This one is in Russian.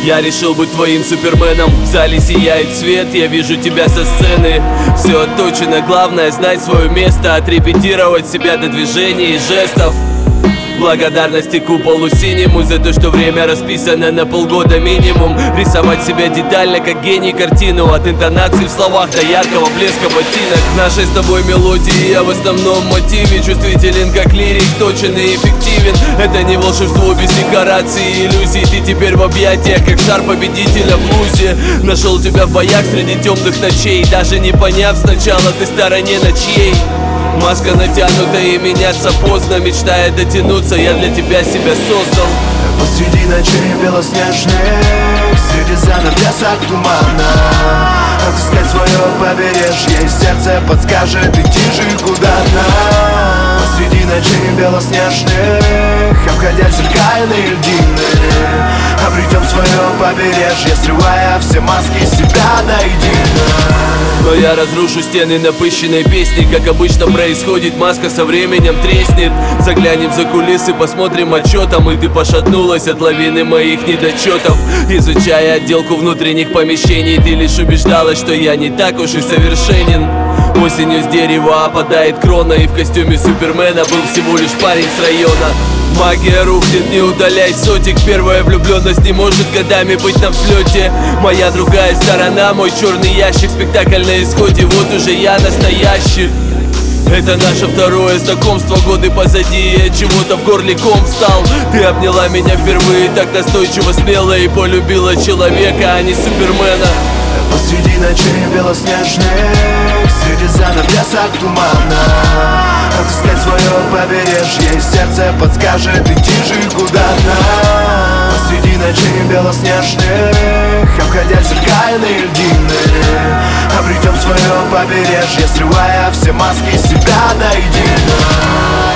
Я решил быть твоим суперменом. В зале сияет свет, я вижу тебя со сцены. Все отточено, главное знать свое место, отрепетировать себя до движений и жестов. Благодарности куполу синему за то, что время расписано на полгода минимум. Рисовать себя детально, как гений картину, от интонаций в словах до яркого блеска ботинок. Нашей с тобой мелодии я в основном мотиве чувствителен, как лирик, точен и эффективен. Это не волшебство без декораций и иллюзий. Ты теперь в объятиях, как шар победителя в лузе. Нашел тебя в боях среди темных ночей, даже не поняв сначала, ты в стороне на чьей. Маска натянута и меняться поздно. Мечтая дотянуться, я для тебя себя создал. Посреди ночей белоснежных, среди занавесок тумана, отыскать свое побережье, и сердце подскажет, идти же куда-то. Посреди ночей белоснежных, обходя зеркальные льдины, обретем свое побережье, срывая все маски себя наедино. Но я разрушу стены напыщенной песни. Как обычно происходит, маска со временем треснет. Заглянем за кулисы, посмотрим отчетом, и ты пошатнулась от лавины моих недочетов. Изучая отделку внутренних помещений, ты лишь убеждалась, что я не так уж и совершенен. Осенью с дерева опадает крона, и в костюме супермена был всего лишь парень с района. Магия рухнет, не удаляй сотик. Первая влюбленность не может годами быть на взлете. Моя другая сторона, мой черный ящик, спектакль на исходе, вот уже я настоящий. Это наше второе знакомство, годы позади, я чего-то в горле ком встал. Ты обняла меня впервые так настойчиво, смело, и полюбила человека, а не супермена. Посреди ночей белоснежных, среди занавесок тумана, отыскать свое побережье, и сердце подскажет, идти же куда-то. Посреди ночей белоснежных, обходя зеркальные льдины, обретем свое побережье, срывая все маски себя наедино.